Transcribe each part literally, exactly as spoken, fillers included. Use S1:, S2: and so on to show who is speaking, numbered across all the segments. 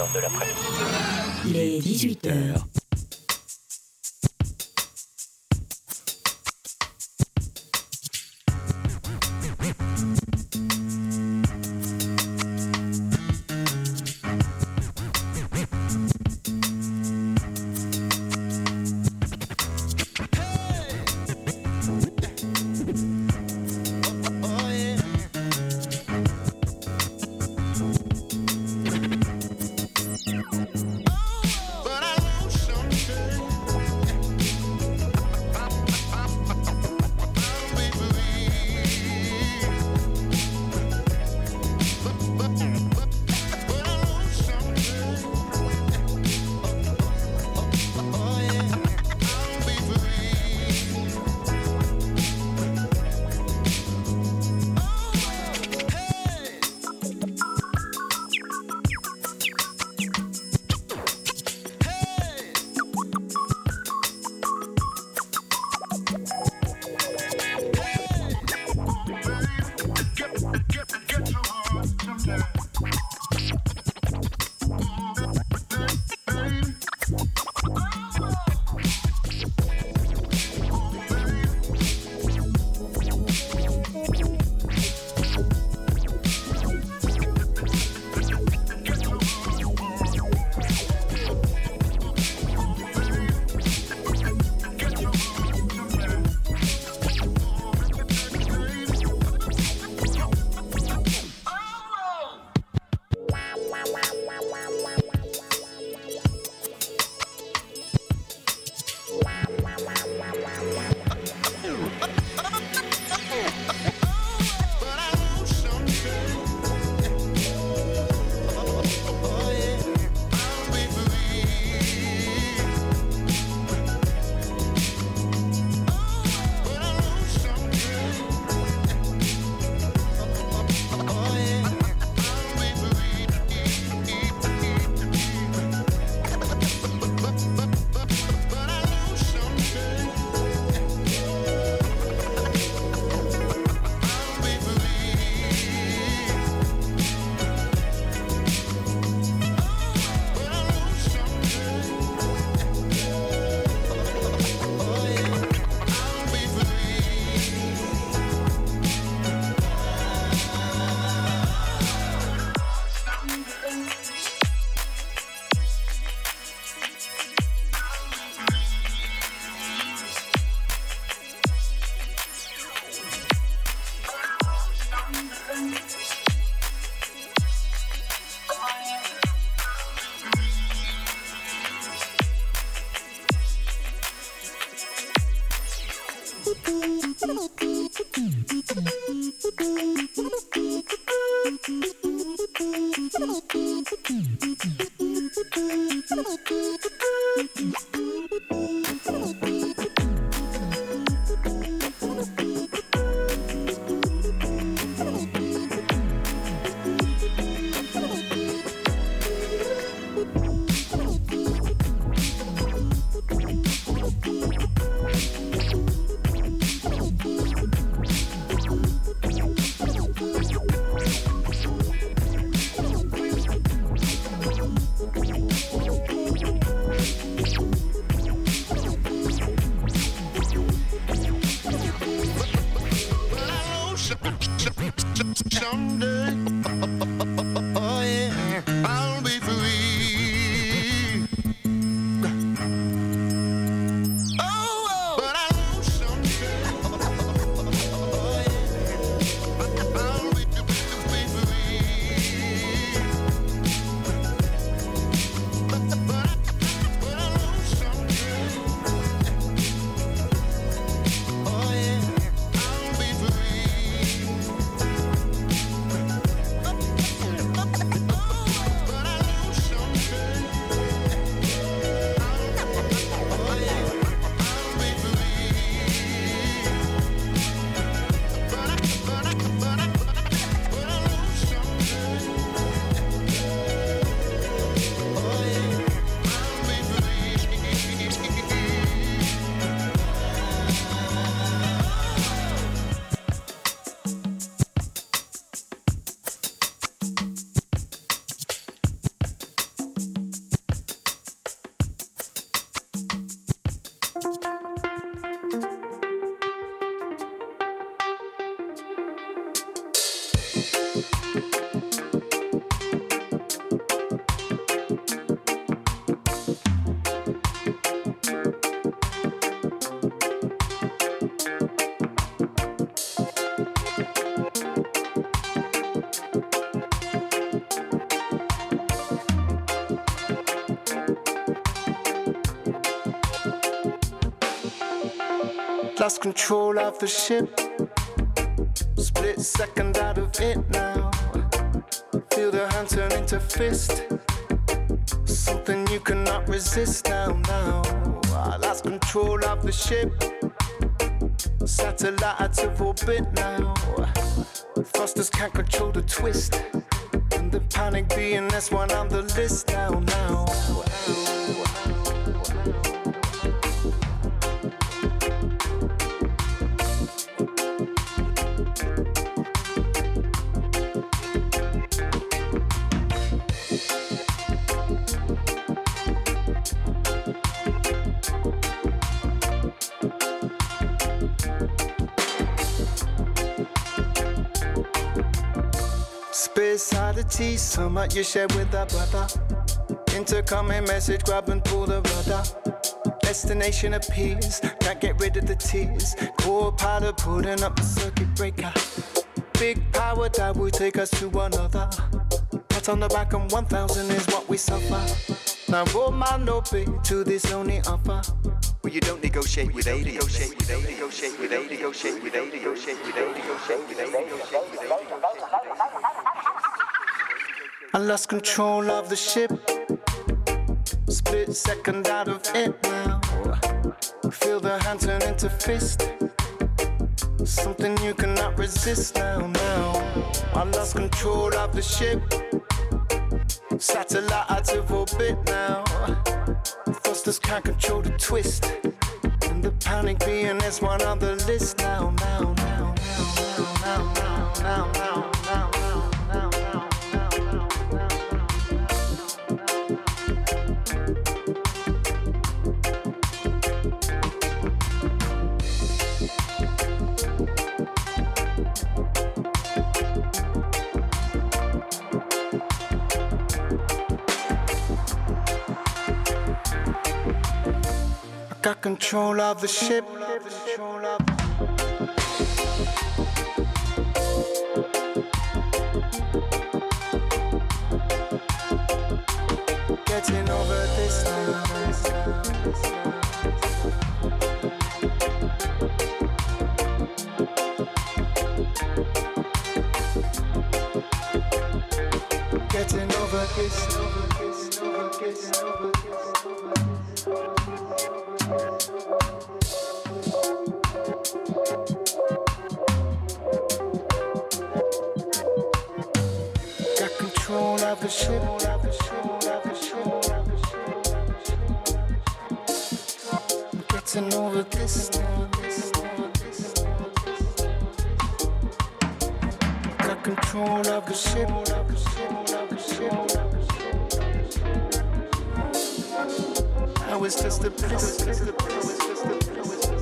S1: heures de l'après-midi.
S2: Il est dix-huit heures.
S1: Lost control of the ship. Split second out of it now. Feel the hand turn into fist. Something you cannot resist now, now. I lost control of the ship. Satellite out of orbit now. Thrusters can't control the twist. And the panic being that's one on the list now, now. Space oddity, some you share with a brother. Intercoming message, grab and pull the rudder. Destination appears, can't get rid of the tears. Core powder putting up the circuit breaker. Big power that will take us to another. Pat on the back and one thousand is what we suffer. Now roll my no big to this only offer. Well, you don't negotiate with A, negotiate with A, negotiate with A, negotiate with A, negotiate with A, negotiate with A, negotiate with A. I lost control of the ship. Split second out of it now. Feel the hand turn into fist. Something you cannot resist now, now. I lost control of the ship. Satellite out of orbit now. Thrusters can't control the twist. And the panic being is one on the list now, now, now, now, now, now, now, now, now, now. Got control of the ship. Getting over this now. Getting over this, over this, over this, over this. Of the ship, of the ship, of the ship, of the ship. Getting over this now, this now, this now. Got control of the ship, of the ship, of the ship, of the ship. I was just a bliss, just a bliss, just a bliss.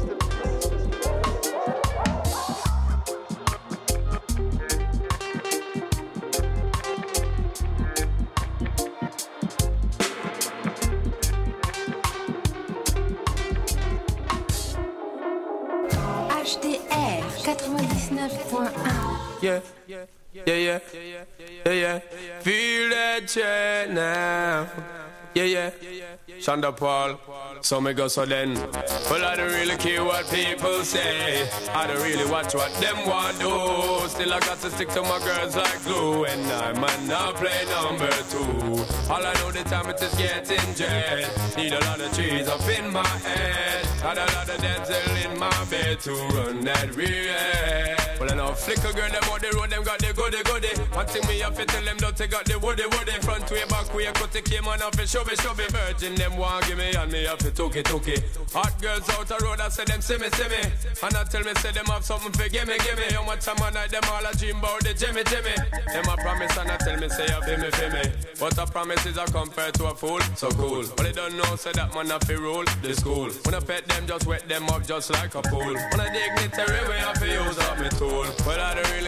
S3: Yeah, yeah, yeah, yeah, yeah, yeah. Feel that chair now. Yeah, yeah, Shonda Paul. So me go so then. Well, I don't really care what people say. I don't really watch what them want do. Still I got to stick to my girls like glue. And I might not play number two. All I know the time it is getting jet. Need a lot of trees up in my head. Got a lot of dental in my bed to run that real. Well, I know flicker girl, them on the road, them got the goody goody. One thing me have to tell them, don't they got the woody woody. Front way, back way, cut the came on off and show me, show me. Virgin, them want give me, and me have to took it, took it. Hot girls out the road, I say them see me, see me. And I tell me, say them have something for gimme, gimme. How much time I night, them all a dream about the Jimmy, Jimmy. Them a promise, and I tell me, say, you feel me, feel me. But a promise is a compared to a fool, so cool. But they don't know, say that man have to rule the school. When I pet them, just wet them up just like a pool. When I dignitary way, I have to use up my tool. Well, I don't really care what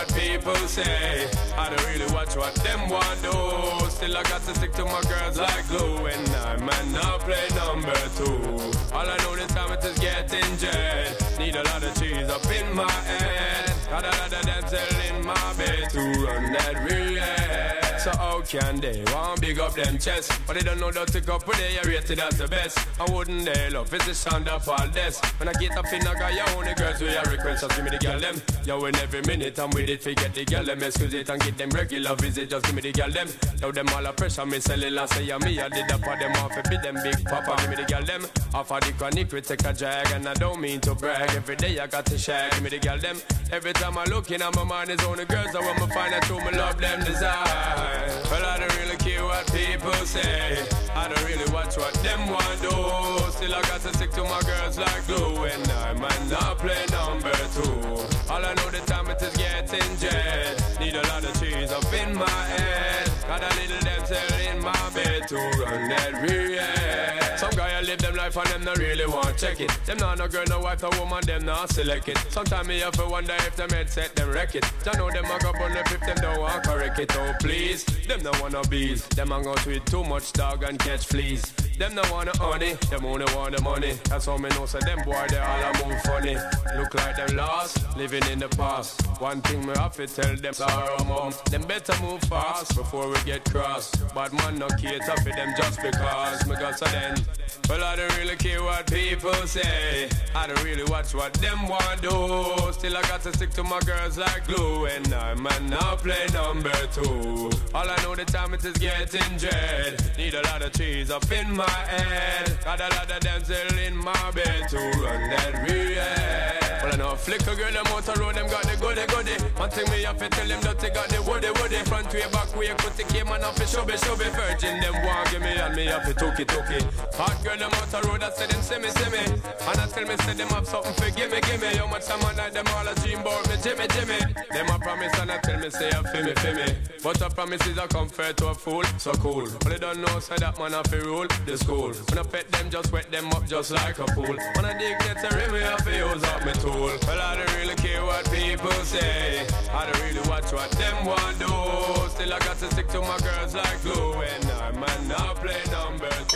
S3: what people say. I don't really watch what them want do. Still I got to stick to my girls like glue. And I might not play number two. All I know this time it is getting jet. Need a lot of cheese up in my head. Got a lot of damsel in my bed to run that relay. So how can they want big up them chest? But they don't know that to go for they are rated as the best. I wouldn't they love it's the sound of all this. When I get up in I got your only girls with your request. Just give me the girl them. Yo, in every minute I'm with it. Forget the girl them. Excuse it and get them regular visit. Just give me the girl them. Now them all a pressure me selling and say yeah me. I did up for them off a bit them big papa. Give me the girl them. Off of the chronic we take a drag. And I don't mean to brag. Every day I got to shag. Give me the girl them. Every time I look in at my mind is only girls. I want me find out who me love them desire. Well, I don't really care what people say. I don't really watch what them want do. Still I got to stick to my girls like glue. And I might not play number two. All I know the time it is getting jet. Need a lot of cheese up in my head. Got a little damsel in my bed to run that real. Some guy I live them life and them not really want check it. Them not no girl, no wife, no woman, them not select it. Sometimes me have to wonder if them head set them wreck it. I know them a go on the if them don't want correct it. Oh please, them no wanna bees. Them a go tweet too much dog and catch fleas. Them no wanna honey, them only want the money. That's how me know so them boy they all a move funny. Look like them lost, living in the past. One thing me have to tell them sorrow mom. Them better move fast before we get cross. Bad man no cater for them just because me got so then. Well I don't really care what people say. I don't really watch what them want do. Still I got to stick to my girls like glue. And I might not play number two. All I know the time it is getting dread. Need a lot of cheese up in my head. Got a lot of damsel in my bed to run that real. Well I know flicker girl them out the road them got the goody goody. One thing me have to tell them that they got the woody woody. Front way back way cut the came and off the shubby shubby. Virgin them want give me and me have to took it took it. Hot girl them out the road I say them see me see me. And I tell me say them have something for gimme gimme. How much time I night them all a dream about me Jimmy Jimmy. Them a promise and I tell me say I feel me feel me. But a promise is a comfort to a fool. So cool. But they don't know say that man have to rule the school. When I pet them just wet them up just like a pool. When I dig get a rim me have to use up my tool. Well I don't really care what people say. I don't really watch what them want do. Still I got to stick to my girls like glue. And I might not play number two.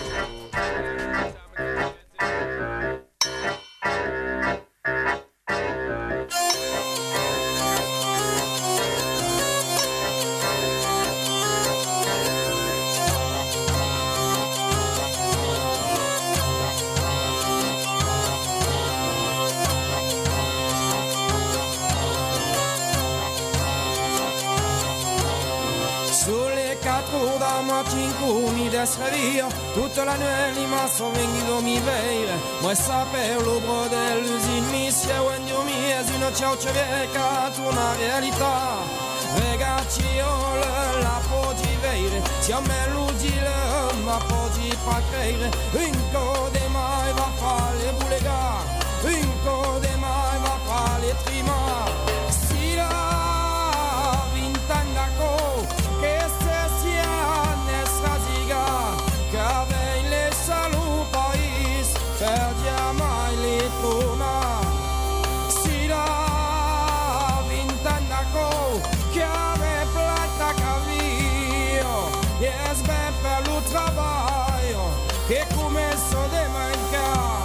S4: Cinque mi desravia tutta la nuit ma so vengido mi veire ma saper lo brodel l'usine mi si è wendio mi è una ciaucia vecchia una realtà ragazzi io la poggi veire siamo l'udile ma poggi pa credere un code mai va fare bulega un code mai va fare trima si la vint'anni co che se sia Qu'avec les salauds païs perdiamo le tona si la vint'anni che ave plata cavio e sbè per lo travaglio che começo de mancar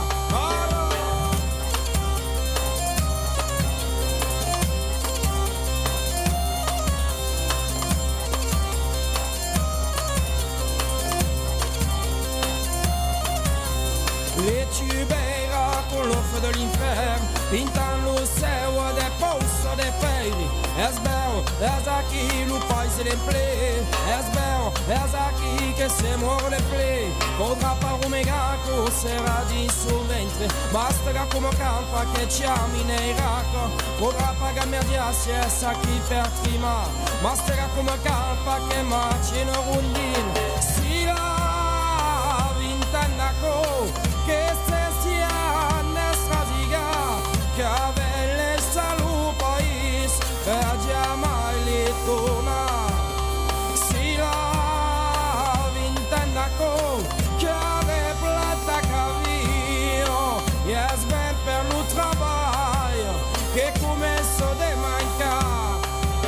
S4: Le tubera con lo feu de l'inferno pintano lo céu de poço de feire és bel, és aqui lo país de play és bel, és aqui que se muore de play potrà par un megaco sarà di sul ventre basterà come campa che ci ami nei racco potrà pagare merdiassi e sa chi per trima basterà come campa che macino rundin si la vint'anni che se sia nostra ziga che ave le salu país per chiamare le tona si la vint'anni che ave plata cavio e sbel per lo travaglio che começo de mancar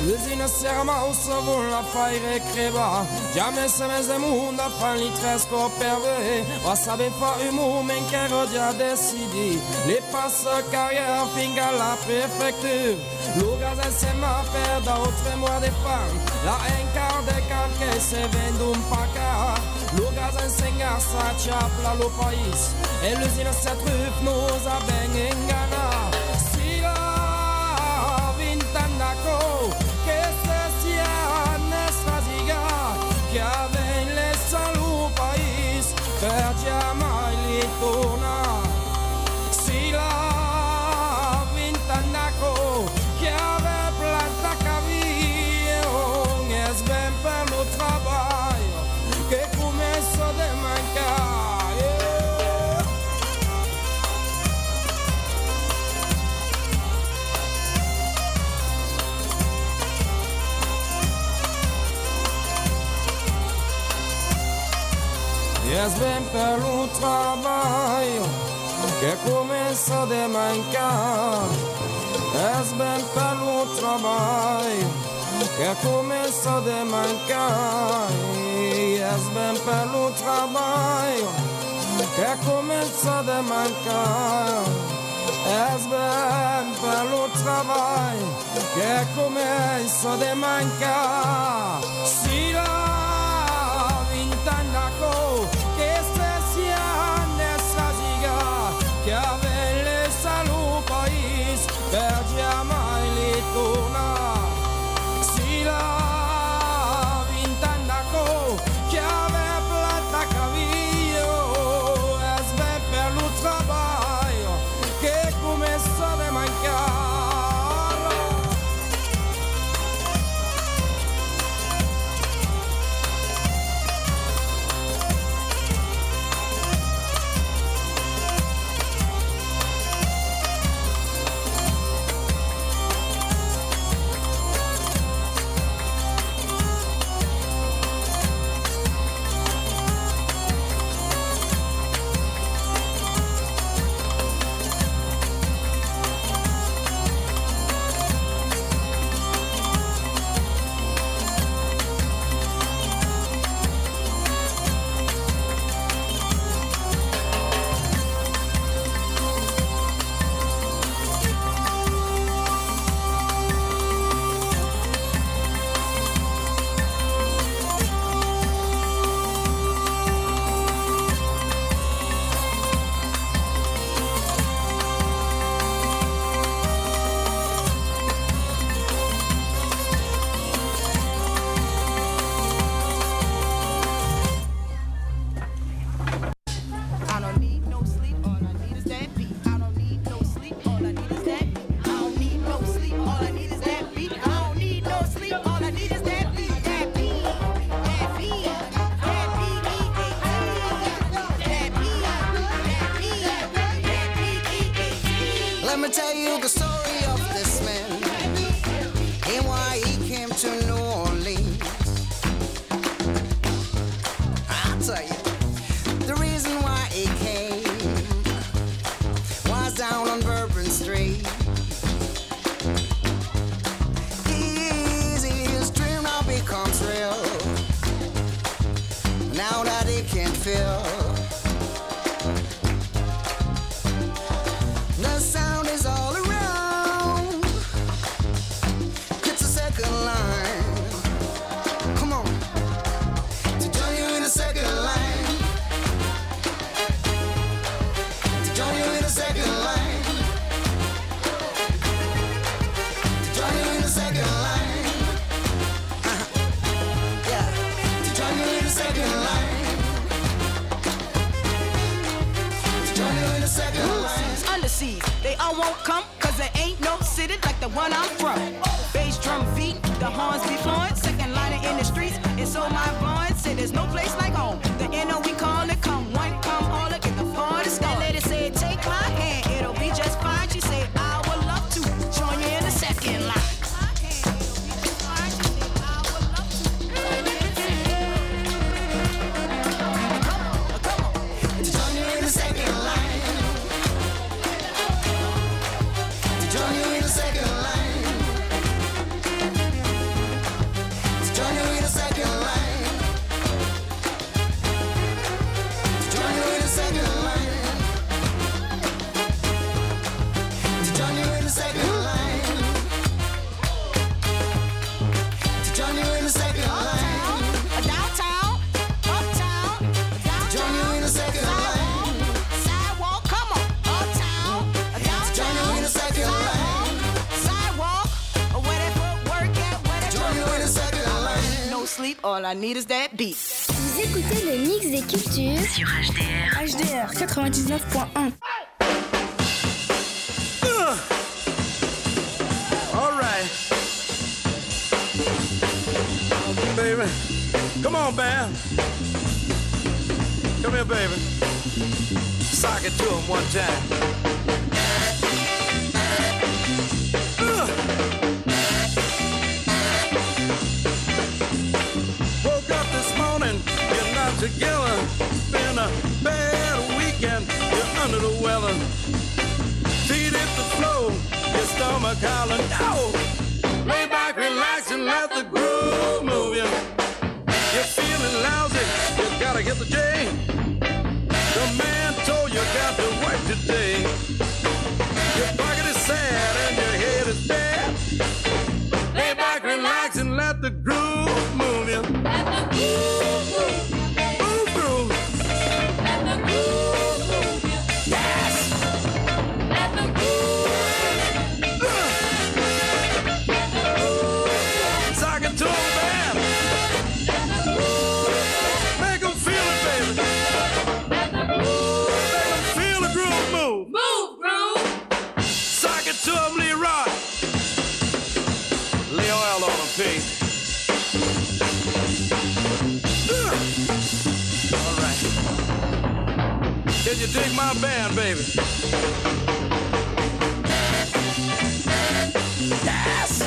S4: L'usina Sermausa vuole fare creba. Jamais se mese de monde apprend les tresques pervers. On savait pas un moment qu'un rodia décidé. Les passes carrière finga la préfecture. Lugas en sema per d'autres mois de femmes. La encar de calque se vendum paca. Lugas en senga sa chapla lo país. Et l'usina se truffe nous a ben engana. Si la vintandaco che se sia nesraziga. Che avem le salu país. Per jamais li torna. Si la vintandaco che ave planta cavio. Es ben per lo trabalho. Che começo de mancar. Yeah. Es ben per lo trabalho che começo de mancar. Es ben per lo trabalho che começo de mancar. Es ben per lo trabalho che começo de mancar. Es ben per lo trabalho che começo de mancar. Si la vintandaco che se sia nesraziga. Che avele salu país per jamais li torna. Si la vintandaco che ave plata cavio. Es ben per lo trabalho che começo de mancar.
S5: Let me tell you the story of this man and why he came to New Orleans. I'll tell you, the reason why he came was down on Bourbon Street. His, his dream now becomes real, now that he can't feel. The sound is all around. It's a second line. Come on. To join you in the second line. To join you in the second line. To join you in the second line. Uh-huh. Yeah. To join you in the second line. To join you in the second line.
S6: Underseas, they all won't come, cause there ain't no city like the one I'm from. Bass drum beat, the horns be blowing, second liner in the streets, and so my boys say there's no place like home. The N O we call it, come one, come all, get the party started. That lady said, take my hand, it'll be just fine. She said, I would love to join you in the second line.
S5: To join you in the second line. To join you in the second line.
S6: sleep, all I need is that beat.
S7: Vous écoutez le mix des cultures
S2: sur H D R.
S7: H D R quatre-vingt-dix-neuf point un.
S1: Uh. All right. Oh, baby. Come on, man. Come here, baby. Sock it to him one time. Uh. Woke up this morning, you're not together. It's been a bad weekend, you're under the weather. Feet hit the floor, your stomach howling, no. Lay back, relax, and let the groove move you. You're feeling lousy, you gotta get the J. The man told you got to work today. Your pocket is sad and your head is bad. Lay back, relax, and let the groove move you. Let the groove move you. Move groove. Let the groove move you. Yes. Let the groove. Uh. Let the groove. Sock it to him, man. Let the groove. Make him feel it, baby. Let the groove. Make him feel the groove move. Move, groove. Sock it to him, Leroy. Lay oil on him, Pete. All right. Did you dig my band, baby? Yes.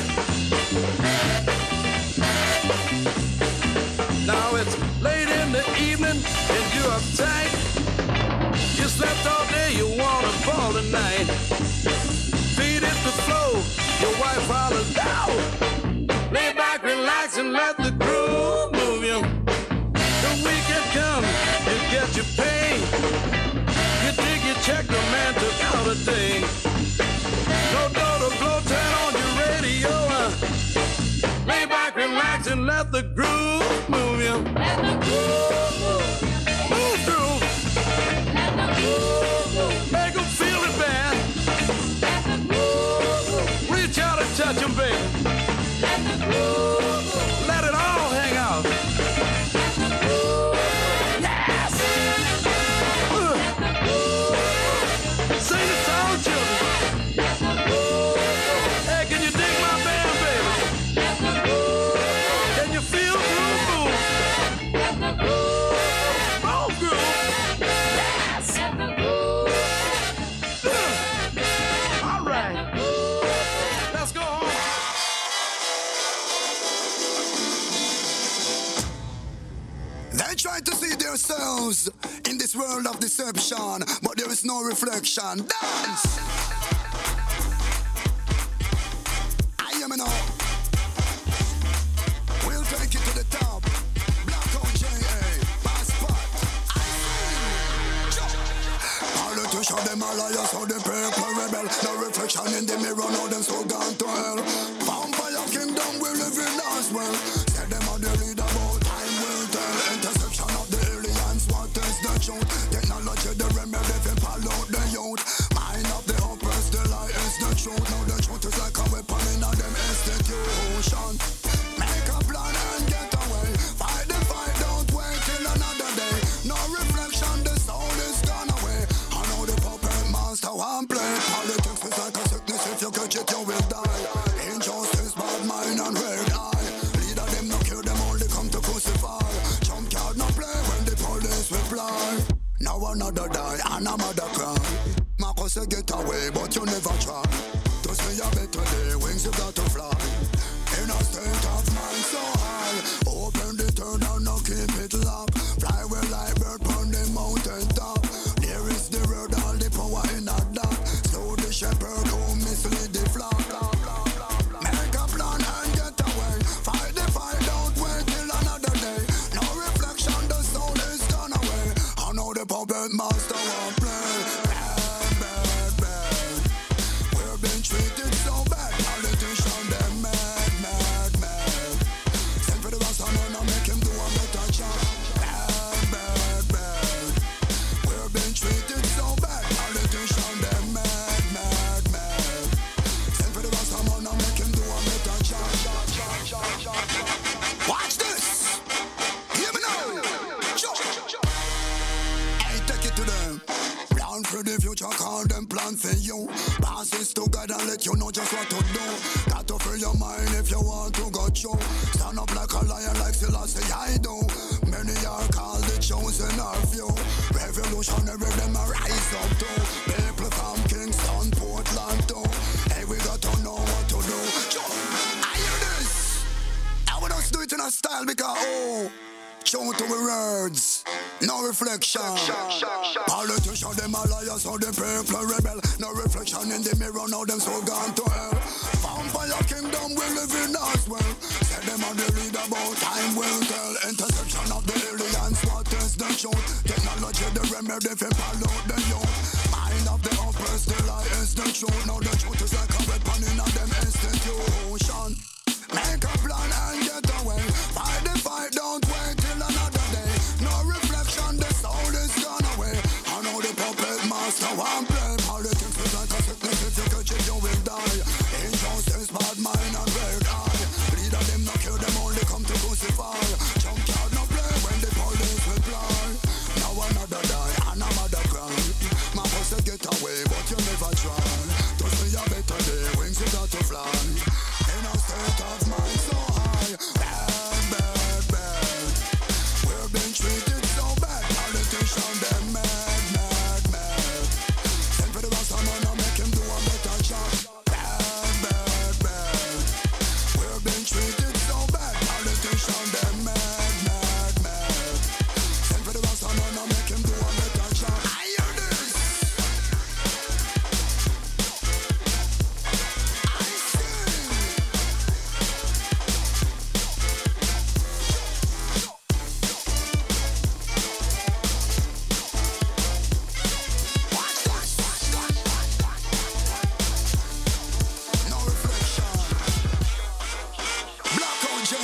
S1: Now it's late in the evening and you're uptight. You slept all day, you wanna ball tonight. Feet hit the floor, your wife hollers down. Lay back, relax, and let the groove move you. The weekend comes, you get your pay. You dig your check, the man took out a day. No door to blow, turn on your radio. Uh. Lay back, relax, and let the groove move you. Let the groove move you. Move through. Let the groove move. Make them feel it, man. Let the groove move. Reach out and touch them, baby. Let the groove move. Let it all hang out. Let the groove move. Yes. Uh. Let the groove move. Sing the song, children. Let the groove move. Hey, can you dig my band, baby? Let the groove move. Can you feel the groove move? Let the groove move. Roll groove. Yes. Let the groove move. Uh. All right. Let's go home.
S5: They try to see themselves in this world of deception, but there is no reflection. Dance! I am an all. We'll take it to the top. Black O J A, passport. Politicians, them are liars, so the people rebel. No reflection in the mirror, no them so gone to hell. Vampire kingdom, we live in as well. Say them are the leader, but time will tell. Intersection of the aliens, what is the truth? Technology, the remedy, if you follow the youth. Mind of the oppressed, the lie is the truth. Now the truth is like a weapon in a them institution. Make a plan and get away. Fight the fight, don't wait till another day. No reflection, the soul is gone away. I know the puppet master won't play. Politics is like a sickness, if you catch it, you will die. Injustice, bad mind and red eye. Leader them no kill them, only come to crucify. Jump card no play when the police reply. Now another die and another cry. Marcus say get away, but you never try. To see a better day, wings you got to fly. In a state of mind so high. Open the turn and no keep it locked. Fly well like bird on the mountain top. There is the road, all the power in a dark. So the shepherd who mislead the flock. Make a plan and get away. Fight the fight, don't wait till another day. No reflection, the soul is gone away. I know the puppet master won't play. Bad, bad, bad. but you stand up like a lion, like Selassie I do. Many are called the chosen of you. Revolutionary, them a rise up too. People from Kingston, Portland too. Hey, we got to know what to do. I hear this. I want us to do it in a style because oh, show to the words, no reflection. Politicians, them a liars, so the people rebel. No reflection in the mirror, now them so gone to hell. Vampire kingdom we live in as well. Say them a the read about time will tell. Intersection of the aliens, what is the truth? Technology, the remedy for pollute the youth. Mind of the oppressed, the lie is the truth. Now the truth is like a weapon in a them institution. Make a plan and get away. Fight the fight, don't wait till another day. No reflection, the soul is gone away. I know the puppet master won't play. Politics is like a sickness, if you catch it, you will die. Injustice, bad mind and red eye. Leader them no kill them, only come to crucify. Junkyard no play when the police reply. Now another die, and another cry. My boss said get away, but you never try. To see a better day, wings you got to fly. In a state of mind so high. Bad, bad, bad. We're being treated so bad. Politicians, them mad, mad, mad. Send for the rest of man and make him do a better job. Bad, bad, bad. We're being treated so bad. Politicians, them mad, mad, mad. Send for the rest of man and make him do a better job. I hear this. I see. No reflection. Blackout J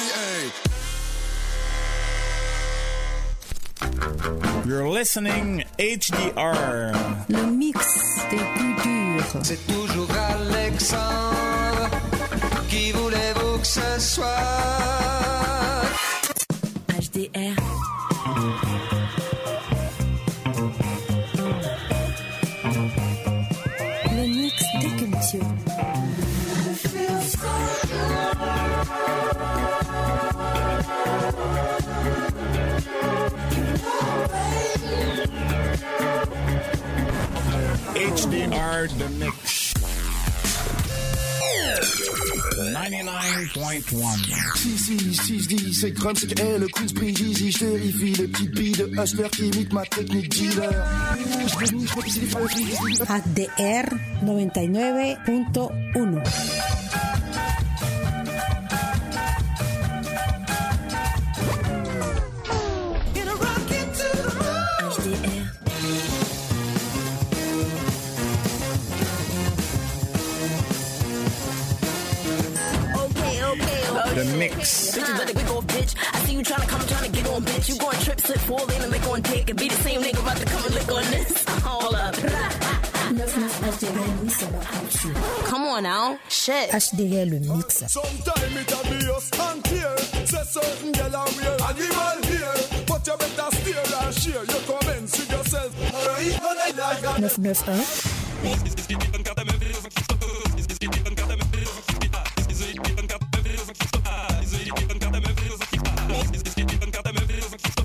S5: A.
S8: You're listening H D R.
S2: Le mix des cultures.
S9: C'est toujours Alexandre. Qui voulez-vous que ce soit?
S2: H D R. Le mix des cultures.
S8: H D R The Mix. ninety-nine point one.
S10: Si, si, si, je dis, c'est crème, c'est qu'elle, le Queen's Prix, Jeezy, je terrifie les petites billes de hustler qui imitent ma technique dealer.
S11: H D R ninety-nine point one.
S8: The Mix.
S12: Bitches better get off, bitch. I see you tryna come, tryna get on, bitch. You going trip, slip, fall in and lick on dick. And be the same nigga about to come and lick on this. Hold up. Come on now. Shit.
S11: H D R le mix.
S4: Sometime it'll be us unclear. Say certain girl are real animal here. But you better steer and share your comments with yourself.
S11: neuf neuf un.